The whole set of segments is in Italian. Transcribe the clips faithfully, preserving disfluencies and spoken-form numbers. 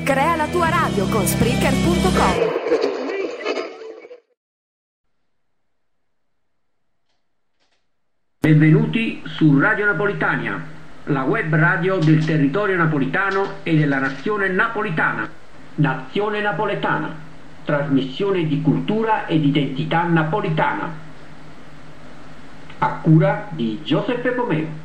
Crea la tua radio con Spreaker punto com. Benvenuti su Radio Napolitania, la web radio del territorio napolitano e della nazione napolitana. Nazione Napoletana, trasmissione di cultura ed identità napolitana, a cura di Giuseppe Pomeo.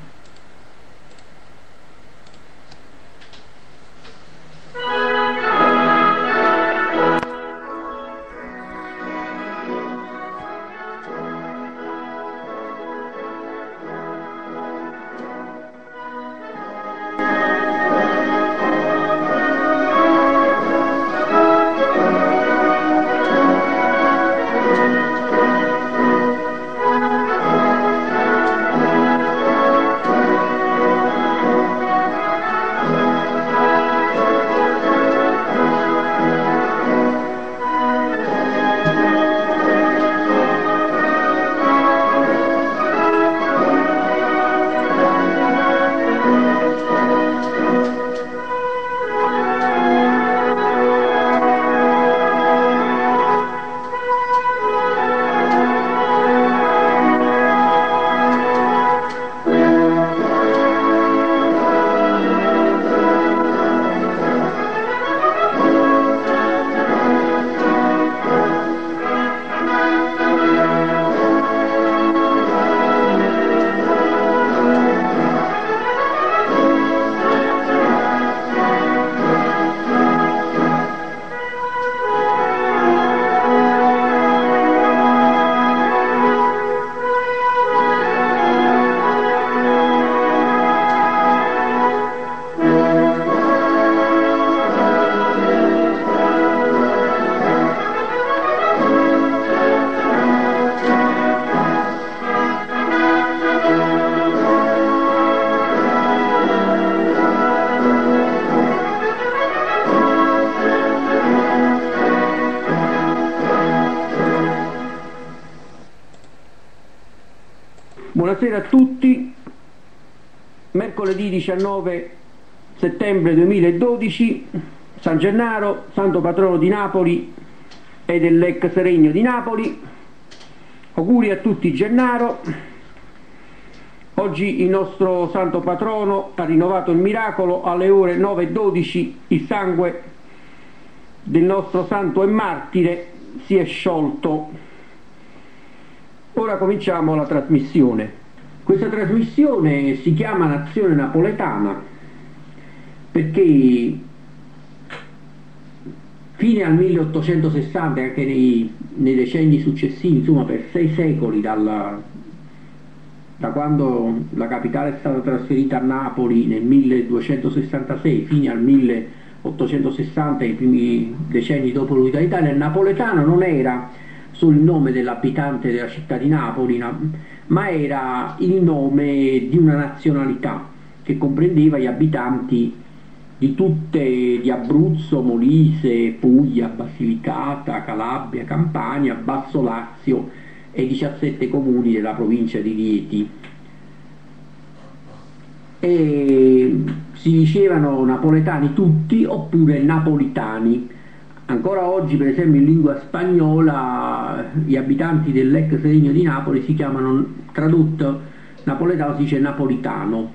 Buonasera a tutti. Mercoledì diciannove settembre duemiladodici, San Gennaro, santo patrono di Napoli e dell'ex Regno di Napoli. Auguri a tutti Gennaro. Oggi il nostro santo patrono ha rinnovato il miracolo. Alle ore nove e dodici il sangue del nostro santo e martire si è sciolto. Ora cominciamo la trasmissione. Questa trasmissione si chiama Nazione Napoletana perché fine al milleottocentosessanta e anche nei, nei decenni successivi, insomma per sei secoli, dalla, da quando la capitale è stata trasferita a Napoli nel milleduecentosessantasei fino al milleottocentosessanta, i primi decenni dopo l'unità d'Italia, il napoletano non era solo il nome dell'abitante della città di Napoli, ma era il nome di una nazionalità che comprendeva gli abitanti di tutte, di Abruzzo, Molise, Puglia, Basilicata, Calabria, Campania, Basso Lazio e diciassette comuni della provincia di Rieti. E si dicevano napoletani tutti oppure napolitani. Ancora oggi, per esempio, in lingua spagnola gli abitanti dell'ex Regno di Napoli si chiamano, tradotto napoletano si dice napolitano.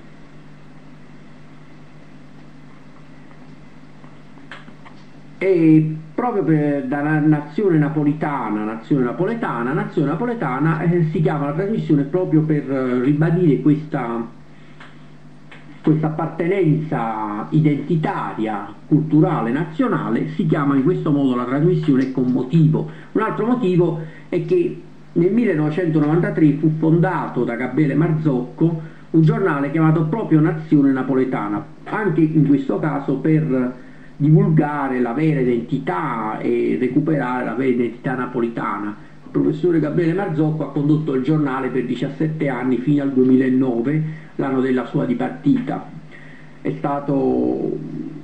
E proprio per, da nazione napolitana, nazione napoletana, nazione napoletana eh, si chiama la trasmissione proprio per eh, ribadire questa questa appartenenza identitaria, culturale, nazionale. Si chiama in questo modo la trasmissione con motivo. Un altro motivo è che nel millenovecentonovantatré fu fondato da Gabriele Marzocco un giornale chiamato proprio Nazione Napoletana, anche in questo caso per divulgare la vera identità e recuperare la vera identità napolitana. Il professore Gabriele Marzocco ha condotto il giornale per diciassette anni fino al duemilanove, l'anno della sua dipartita. È stato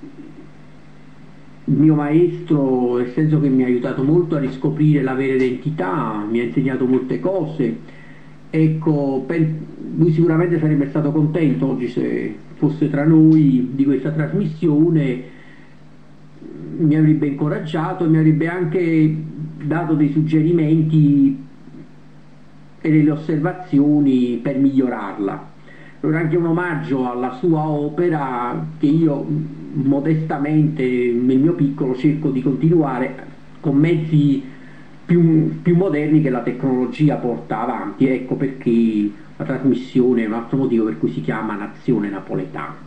il mio maestro, nel senso che mi ha aiutato molto a riscoprire la vera identità, mi ha insegnato molte cose. Ecco, per, lui sicuramente sarebbe stato contento oggi se fosse tra noi di questa trasmissione, mi avrebbe incoraggiato e mi avrebbe anche dato dei suggerimenti e delle osservazioni per migliorarla. Era anche un omaggio alla sua opera che io modestamente nel mio piccolo cerco di continuare con mezzi più, più moderni che la tecnologia porta avanti. Ecco perché la trasmissione è un altro motivo per cui si chiama Nazione Napoletana.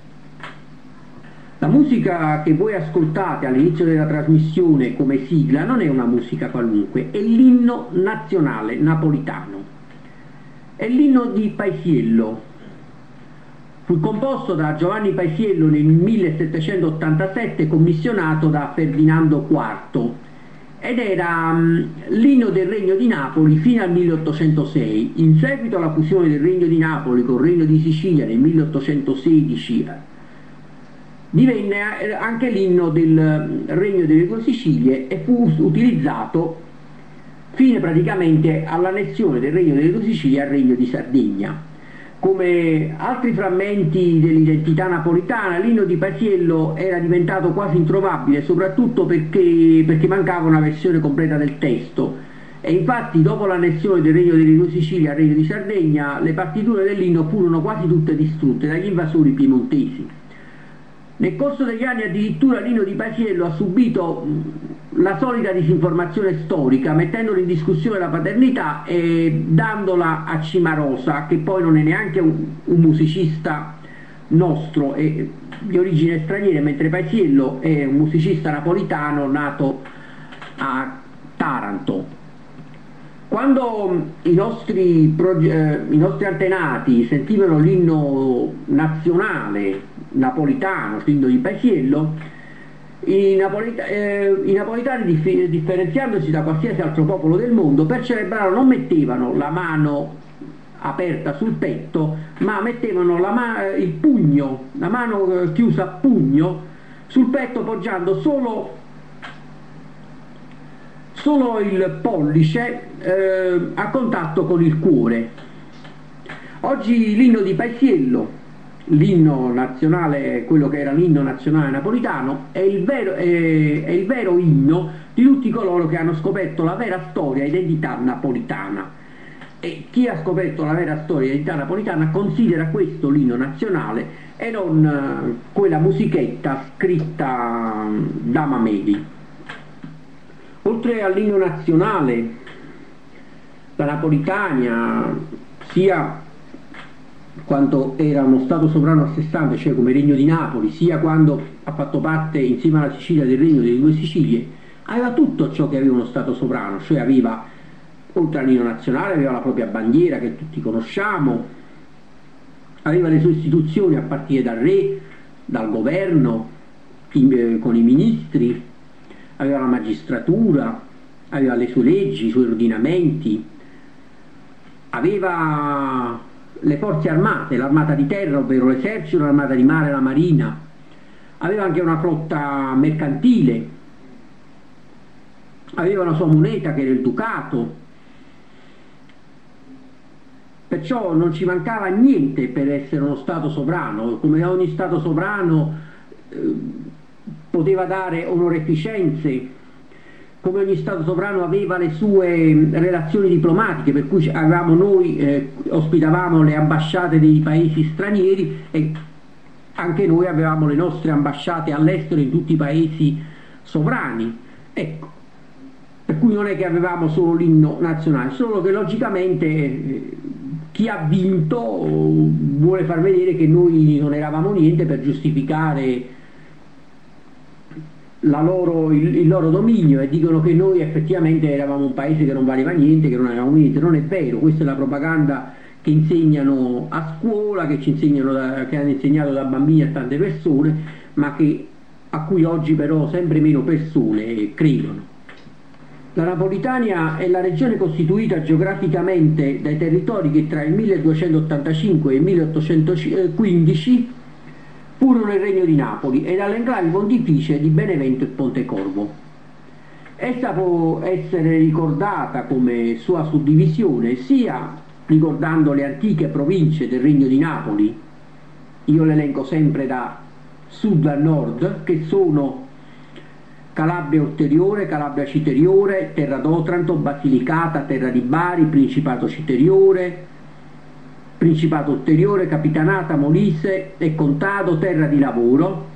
La musica che voi ascoltate all'inizio della trasmissione come sigla non è una musica qualunque, è l'inno nazionale napolitano. È l'inno di Paisiello. Fu composto da Giovanni Paisiello nel millesettecentottantasette, commissionato da Ferdinando quarto, ed era um, l'inno del Regno di Napoli fino al milleottocentosei. In seguito alla fusione del Regno di Napoli con il Regno di Sicilia nel milleottocentosedici divenne anche l'inno del Regno delle Due Sicilie e fu utilizzato fino praticamente all'annessione del Regno delle Due Sicilie al Regno di Sardegna. Come altri frammenti dell'identità napolitana, l'inno di Paisiello era diventato quasi introvabile, soprattutto perché, perché mancava una versione completa del testo. E infatti dopo l'annessione del Regno delle Due Sicilie al Regno di Sardegna, le partiture dell'inno furono quasi tutte distrutte dagli invasori piemontesi. Nel corso degli anni addirittura l'inno di Paisiello ha subito la solita disinformazione storica, mettendolo in discussione la paternità e dandola a Cimarosa, che poi non è neanche un, un musicista nostro, è di origine straniera, mentre Paisiello è un musicista napolitano nato a Taranto. Quando i nostri, eh, i nostri antenati sentivano l'inno nazionale napolitano, l'inno di Paisiello, i, napolita- eh, i napolitani, dif- differenziandosi da qualsiasi altro popolo del mondo, per celebrarlo non mettevano la mano aperta sul petto, ma mettevano la ma- il pugno, la mano eh, chiusa a pugno sul petto, poggiando solo solo il pollice eh, a contatto con il cuore. Oggi l'inno di Paisiello, l'inno nazionale, quello che era l'inno nazionale napolitano, è il vero, è, è il vero inno di tutti coloro che hanno scoperto la vera storia e identità napolitana. E chi ha scoperto la vera storia e identità napolitana considera questo l'inno nazionale e non eh, quella musichetta scritta da Mameli. Oltre all'inno nazionale, la Napolitania, sia quando era uno Stato sovrano a sé stante, cioè come Regno di Napoli, sia quando ha fatto parte insieme alla Sicilia del Regno delle Due Sicilie, aveva tutto ciò che aveva uno Stato sovrano, cioè aveva, oltre all'inno nazionale, aveva la propria bandiera che tutti conosciamo, aveva le sue istituzioni a partire dal re, dal governo, in, con i ministri, aveva la magistratura, aveva le sue leggi, i suoi ordinamenti, aveva le forze armate, l'armata di terra, ovvero l'esercito, l'armata di mare, la marina, aveva anche una flotta mercantile, aveva una sua moneta che era il ducato, perciò non ci mancava niente per essere uno Stato sovrano. Come ogni Stato sovrano eh, poteva dare onorificenze, come ogni Stato sovrano aveva le sue relazioni diplomatiche, per cui avevamo noi, eh, ospitavamo le ambasciate dei paesi stranieri e anche noi avevamo le nostre ambasciate all'estero in tutti i paesi sovrani. Ecco, per cui non è che avevamo solo l'inno nazionale, solo che logicamente eh, chi ha vinto vuole far vedere che noi non eravamo niente per giustificare La loro, il, il loro dominio, e dicono che noi effettivamente eravamo un paese che non valeva niente, che non avevamo niente. Non è vero, questa è la propaganda che insegnano a scuola, che ci insegnano da, che hanno insegnato da bambini a tante persone, ma che, a cui oggi però sempre meno persone credono. La Napolitania è la regione costituita geograficamente dai territori che tra il milleduecentottantacinque e il milleottocentoquindici furono il Regno di Napoli e dalle enclavi pontificie di Benevento e Pontecorvo. Essa può essere ricordata come sua suddivisione sia ricordando le antiche province del Regno di Napoli, io le elenco sempre da sud a nord, che sono Calabria ulteriore, Calabria citeriore, terra d'Otranto, Basilicata, terra di Bari, Principato citeriore, Principato ulteriore, Capitanata, Molise e Contado, terra di lavoro.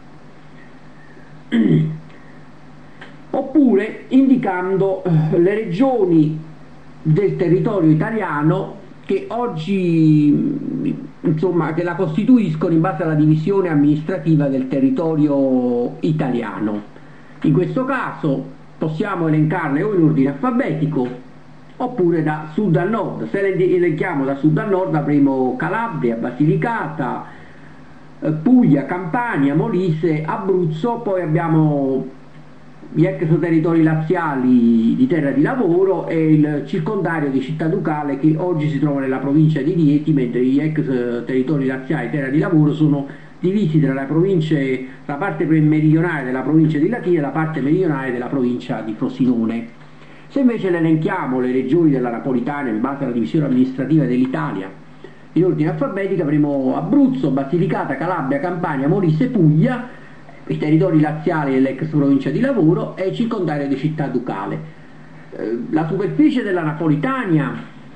Oppure indicando le regioni del territorio italiano che oggi, insomma, che la costituiscono in base alla divisione amministrativa del territorio italiano. In questo caso possiamo elencarle o in ordine alfabetico oppure da sud a nord. Se le elenchiamo da sud a nord avremo Calabria, Basilicata, Puglia, Campania, Molise, Abruzzo, poi abbiamo gli ex territori laziali di terra di lavoro e il circondario di Città Ducale che oggi si trova nella provincia di Rieti, mentre gli ex territori laziali di terra di lavoro sono divisi tra le province, la parte meridionale della provincia di Latina e la parte meridionale della provincia di Frosinone. Se invece le elenchiamo le regioni della Napolitana in base alla divisione amministrativa dell'Italia in ordine alfabetico avremo Abruzzo, Basilicata, Calabria, Campania, Molise, Puglia, i territori laziali dell'ex provincia di lavoro e il circondario di Città Ducale. Eh, la superficie della Napolitania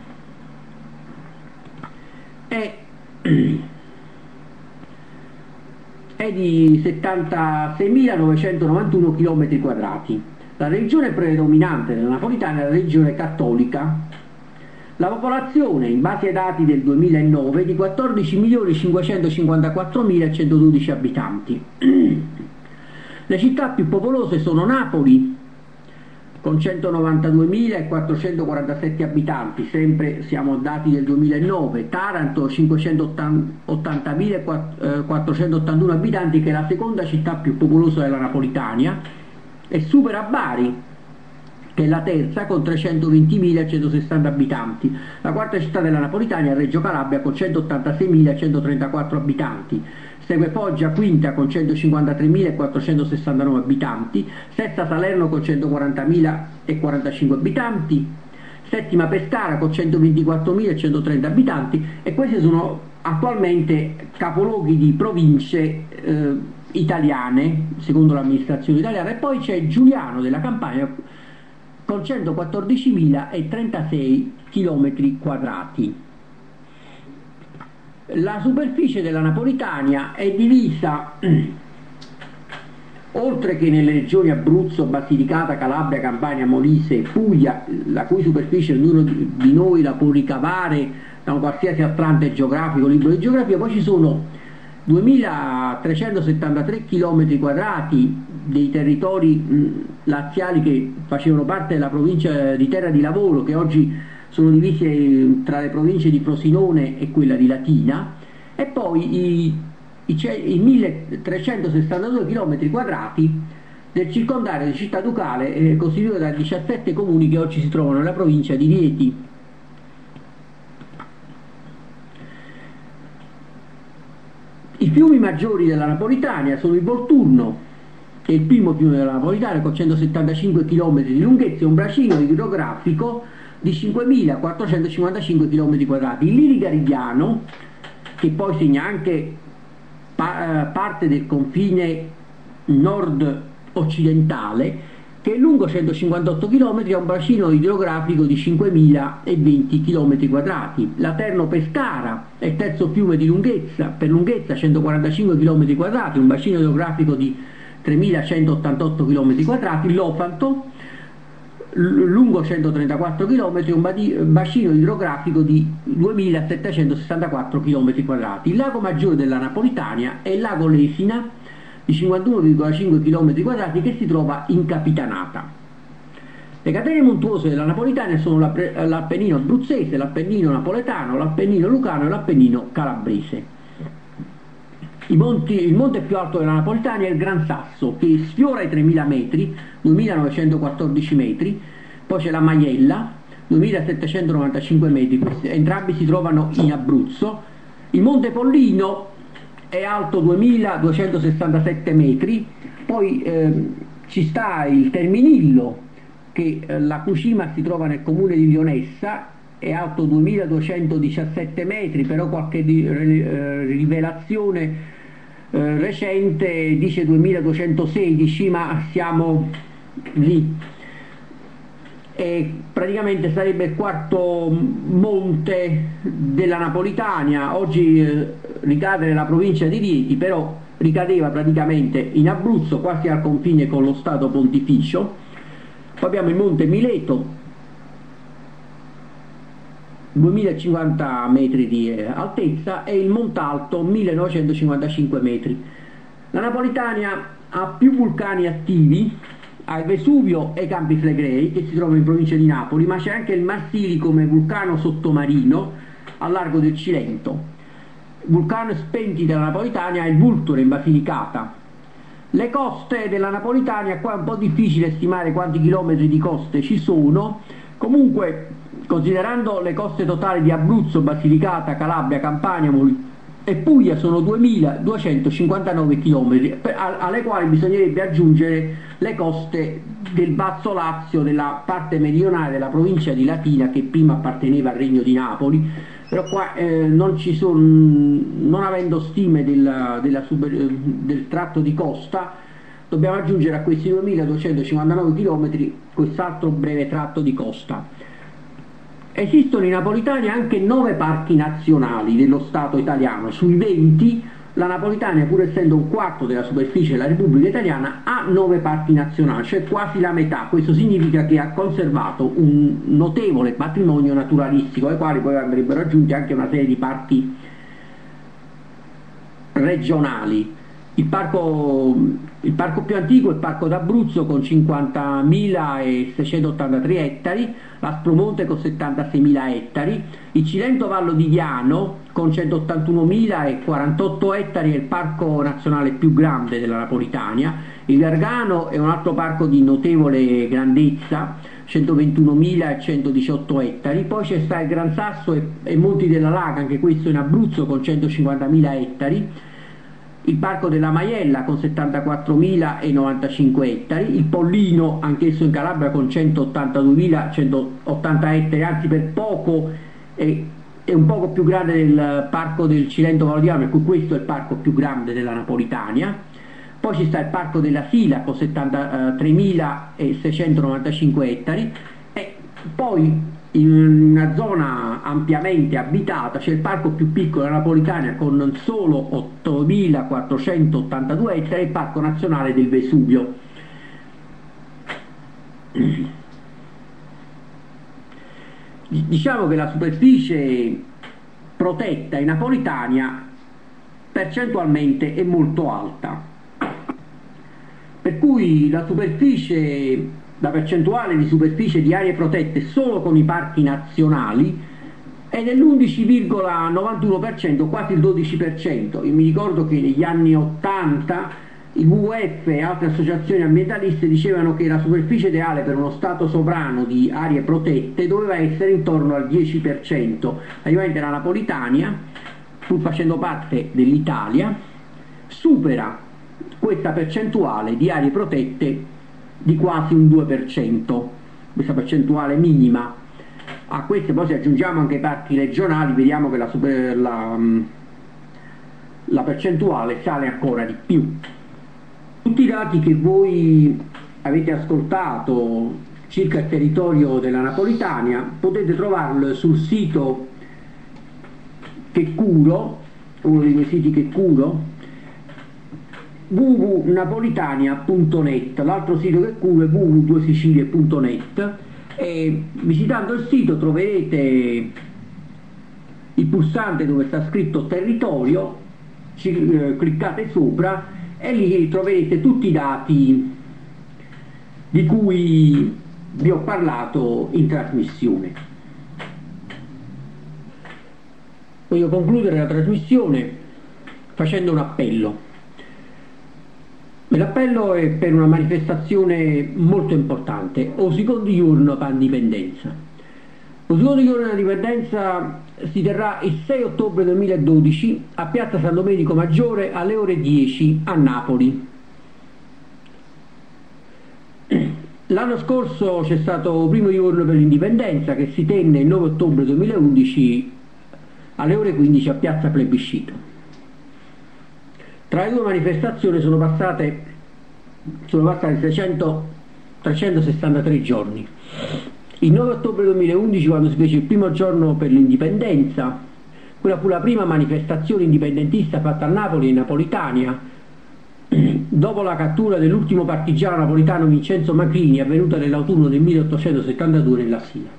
è, è di settantaseimilanovecentonovantuno chilometri quadrati. La regione predominante della Napolitana è la regione cattolica. La popolazione, in base ai dati del duemilanove, è di quattordici milioni cinquecentocinquantaquattromilacentododici abitanti. Le città più popolose sono Napoli, con centonovantaduemilaquattrocentoquarantasette abitanti, sempre siamo a dati del duemilanove, Taranto cinquecentottantamila quattrocentottantuno abitanti, che è la seconda città più popolosa della Napolitania, e supera Bari, che è la terza con trecentoventimilacentossanta abitanti. La quarta città della Napolitania è Reggio Calabria con centottantaseimilacentotrentaquattro abitanti. Segue Foggia, quinta con centocinquantatremilaquattrocentosessantanove abitanti, sesta Salerno con centoquarantamila quarantacinque abitanti, settima Pescara con centoventiquattromilacentotrenta abitanti, e questi sono attualmente capoluoghi di province eh, italiane, secondo l'amministrazione italiana. E poi c'è Giuliano della Campania con centoquattordicimilatrentasei chilometri quadrati. La superficie della Napolitania è divisa, oltre che nelle regioni Abruzzo, Basilicata, Calabria, Campania, Molise e Puglia, la cui superficie ognuno di noi la può ricavare da un qualsiasi attrante geografico, libro di geografia. Poi ci sono duemilatrecentosettantatré chilometri quadrati dei territori mh, laziali che facevano parte della provincia di terra di lavoro, che oggi sono divisi tra le province di Frosinone e quella di Latina, e poi i, i, i milletrecentosessantadue chilometri quadrati del circondario di Città Ducale, eh, costituito da diciassette comuni che oggi si trovano nella provincia di Rieti. I fiumi maggiori della Napolitania sono il Volturno, che è il primo fiume della Napolitania con centosettantacinque chilometri di lunghezza e un bacino idrografico di cinquemilaquattrocentocinquantacinque chilometri quadrati. Il Liriga Riviano, che poi segna anche pa parte del confine nord-occidentale, che è lungo centocinquantotto chilometri e ha un bacino idrografico di cinquemilaventi chilometri quadrati. L'Aterno Pescara è il terzo fiume di lunghezza, per lunghezza centoquarantacinque chilometri quadrati, un bacino idrografico di tremilacentottantotto chilometri quadrati. L'Ofanto, lungo centotrentaquattro chilometri, un bacino idrografico di duemilasettecentosessantaquattro chilometri quadrati. Il lago maggiore della Napolitania è il lago Lesina, di cinquantuno virgola cinque chilometri quadrati, che si trova in Capitanata. Le catene montuose della Napolitania sono l'Appennino abruzzese, l'Appennino napoletano, l'Appennino lucano e l'Appennino calabrese. I monti, il monte più alto della Napolitania è il Gran Sasso, che sfiora i tremila metri, duemilanovecentoquattordici metri. Poi c'è la Maiella, duemilasettecentonovantacinque metri, questi, entrambi si trovano in Abruzzo. Il monte Pollino è alto duemiladuecentosessantasette metri. Poi eh, ci sta il Terminillo, che eh, la cui cima si trova nel comune di Lionessa, è alto duemiladuecentodiciassette metri, però qualche di, eh, rivelazione eh, recente dice duemiladuecentosedici, ma siamo lì. E praticamente sarebbe il quarto monte della Napolitania. Oggi eh, ricade nella provincia di Rieti, però ricadeva praticamente in Abruzzo, quasi al confine con lo Stato Pontificio. Poi abbiamo il monte Mileto, duemilacinquanta metri di altezza, e il Montalto, millenovecentocinquantacinque metri. La Napolitania ha più vulcani attivi, ha il Vesuvio e i Campi Flegrei, che si trovano in provincia di Napoli, ma c'è anche il Marsili come vulcano sottomarino al largo del Cilento. Il vulcano spenti della Napolitania è il Vulture in Basilicata. Le coste della Napolitania, qua è un po' difficile stimare quanti chilometri di coste ci sono, comunque considerando le coste totali di Abruzzo, Basilicata, Calabria, Campania e Puglia sono duemiladuecentocinquantanove chilometri, alle quali bisognerebbe aggiungere le coste del Basso Lazio, della parte meridionale della provincia di Latina, che prima apparteneva al Regno di Napoli, però qua eh, non ci sono, non avendo stime della, della super, del tratto di costa, dobbiamo aggiungere a questi duemiladuecentocinquantanove chilometri quest'altro breve tratto di costa. Esistono in Napolitania anche nove parchi nazionali dello Stato italiano. Sui venti, la Napolitania, pur essendo un quarto della superficie della Repubblica Italiana, ha nove parchi nazionali, cioè quasi la metà. Questo significa che ha conservato un notevole patrimonio naturalistico, ai quali poi andrebbero aggiunti anche una serie di parchi regionali. Il parco, il parco più antico è il Parco d'Abruzzo con cinquantamilaseicentoottantatré ettari, l'Aspromonte con settantaseimila ettari, il Cilento Vallo di Diano con centottantunomilaquarantotto ettari è il parco nazionale più grande della Napolitania, il Gargano è un altro parco di notevole grandezza, centoventunomilaecentodiciotto ettari, poi c'è sta il Gran Sasso e, e Monti della Laga, anche questo in Abruzzo con centocinquantamila ettari, il Parco della Maiella con settantaquattromilanovantacinque ettari, il Pollino anch'esso in Calabria con centottantaduemilacentoottanta ettari, anzi per poco è, è un poco più grande del Parco del Cilento Vallo di Diano, per cui questo è il parco più grande della Napolitania. Poi ci sta il Parco della Sila con settantatremilaseicentonovantacinque ettari, e poi in una zona ampiamente abitata c'è il parco più piccolo della Napolitania con solo ottomilaquattrocentottantadue ettari, il Parco Nazionale del Vesuvio. Diciamo che la superficie protetta in Napolitania percentualmente è molto alta, per cui la superficie la percentuale di superficie di aree protette solo con i parchi nazionali è dell'undici virgola novantuno per cento, quasi il dodici per cento. Io mi ricordo che negli anni ottanta il W W F e altre associazioni ambientaliste dicevano che la superficie ideale per uno Stato sovrano di aree protette doveva essere intorno al dieci per cento. Ovviamente la Napolitania, pur facendo parte dell'Italia, supera questa percentuale di aree protette di quasi un due per cento, questa percentuale minima. A queste poi se aggiungiamo anche i parchi regionali, vediamo che la, super, la, la percentuale sale ancora di più. Tutti i dati che voi avete ascoltato circa il territorio della Napolitania potete trovarlo sul sito che curo, uno dei miei siti che curo, w w w punto napolitania punto net. L'altro sito che curo è w w w punto due sicilie punto net, e visitando il sito troverete il pulsante dove sta scritto territorio, ci, eh, cliccate sopra e lì troverete tutti i dati di cui vi ho parlato in trasmissione. Voglio concludere la trasmissione facendo un appello. L'appello è per una manifestazione molto importante, o secondo giorno per l'indipendenza. Lo secondo giorno dell'indipendenza si terrà il sei ottobre duemiladodici a Piazza San Domenico Maggiore alle ore dieci a Napoli. L'anno scorso c'è stato il primo giorno per l'indipendenza che si tenne il nove ottobre duemilaundici alle ore quindici a Piazza Plebiscito. Tra le due manifestazioni sono passate, sono passati trecento, trecentosessantatré giorni. Il nove ottobre duemilaundici, quando si fece il primo giorno per l'indipendenza, quella fu la prima manifestazione indipendentista fatta a Napoli e Napolitania, dopo la cattura dell'ultimo partigiano napolitano Vincenzo Macrini, avvenuta nell'autunno del milleottocentosettantadue nella Sila.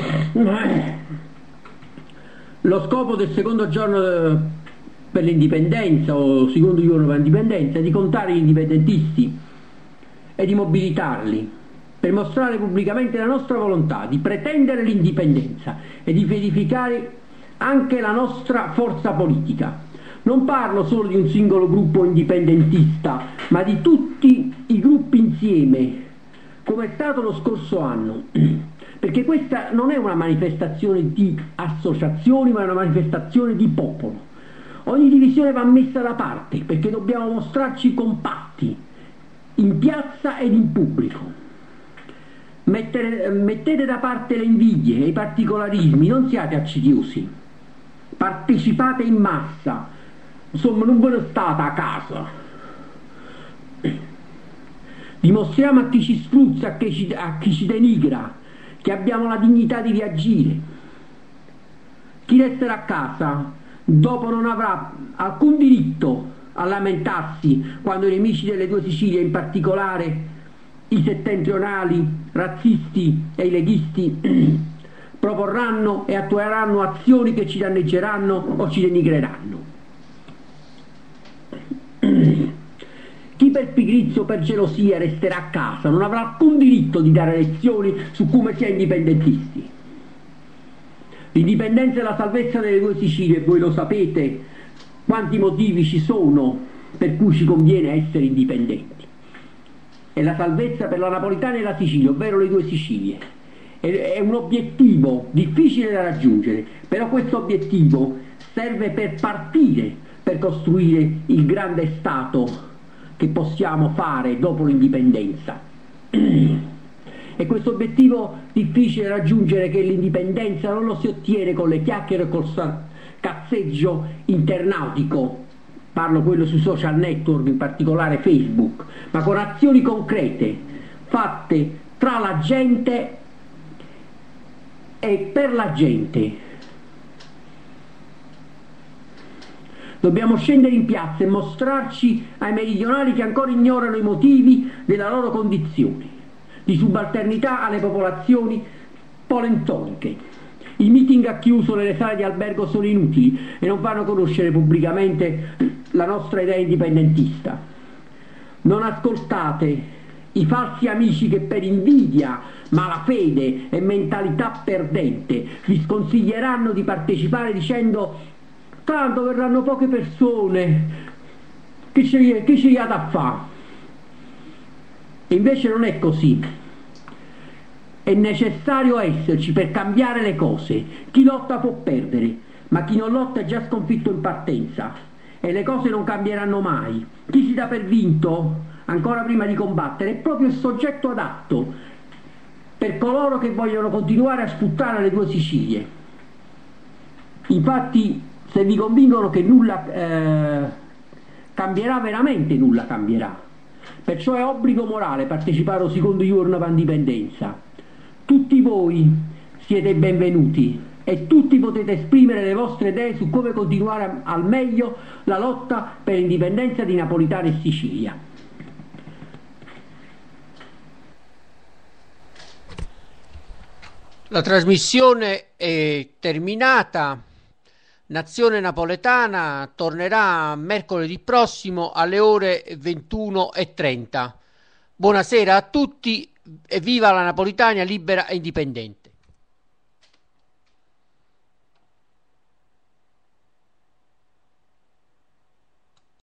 Lo scopo del secondo giorno per l'indipendenza, o secondo giorno per l'indipendenza, è di contare gli indipendentisti e di mobilitarli per mostrare pubblicamente la nostra volontà di pretendere l'indipendenza e di verificare anche la nostra forza politica. Non parlo solo di un singolo gruppo indipendentista, ma di tutti i gruppi insieme, come è stato lo scorso anno, perché questa non è una manifestazione di associazioni, ma è una manifestazione di popolo. Ogni divisione va messa da parte, perché dobbiamo mostrarci compatti, in piazza ed in pubblico. Mettere, mettete da parte le invidie e i particolarismi, non siate accidiosi, partecipate in massa, insomma non ve ne state a casa. Dimostriamo a chi ci sfrutta, a chi ci, a chi ci denigra, che abbiamo la dignità di reagire. Chi resterà a casa dopo non avrà alcun diritto a lamentarsi quando i nemici delle due Sicilie, in particolare i settentrionali, razzisti e i leghisti, proporranno e attueranno azioni che ci danneggeranno o ci denigreranno. Chi per pigrizia o per gelosia resterà a casa non avrà alcun diritto di dare lezioni su come si è indipendentisti. L'indipendenza e la salvezza delle due Sicilie, voi lo sapete quanti motivi ci sono per cui ci conviene essere indipendenti. E la salvezza per la Napolitana e la Sicilia, ovvero le due Sicilie. È un obiettivo difficile da raggiungere, però questo obiettivo serve per partire, per costruire il grande Stato che possiamo fare dopo l'indipendenza. E questo obiettivo difficile da raggiungere, che l'indipendenza non lo si ottiene con le chiacchiere e col cazzeggio internautico, parlo quello sui social network, in particolare Facebook, ma con azioni concrete fatte tra la gente e per la gente. Dobbiamo scendere in piazza e mostrarci ai meridionali che ancora ignorano i motivi della loro condizione di subalternità alle popolazioni polentoniche. I meeting a chiuso nelle sale di albergo sono inutili e non fanno conoscere pubblicamente la nostra idea indipendentista. Non ascoltate i falsi amici che per invidia, malafede e mentalità perdente vi sconsiglieranno di partecipare dicendo: tanto verranno poche persone, che ci, che ci ha da fare? E invece non è così. È necessario esserci per cambiare le cose. Chi lotta può perdere, ma chi non lotta è già sconfitto in partenza, e le cose non cambieranno mai. Chi si dà per vinto ancora prima di combattere è proprio il soggetto adatto per coloro che vogliono continuare a sfruttare le due Sicilie. Infatti, se vi convincono che nulla eh, cambierà, veramente nulla cambierà. Perciò è obbligo morale partecipare al secondo giorno per l'indipendenza. Tutti voi siete benvenuti e tutti potete esprimere le vostre idee su come continuare al meglio la lotta per l'indipendenza di Napolitana e Sicilia. La trasmissione è terminata. Nazione Napoletana tornerà mercoledì prossimo alle ore ventuno e trenta. Buonasera a tutti e viva la Napolitania libera e indipendente.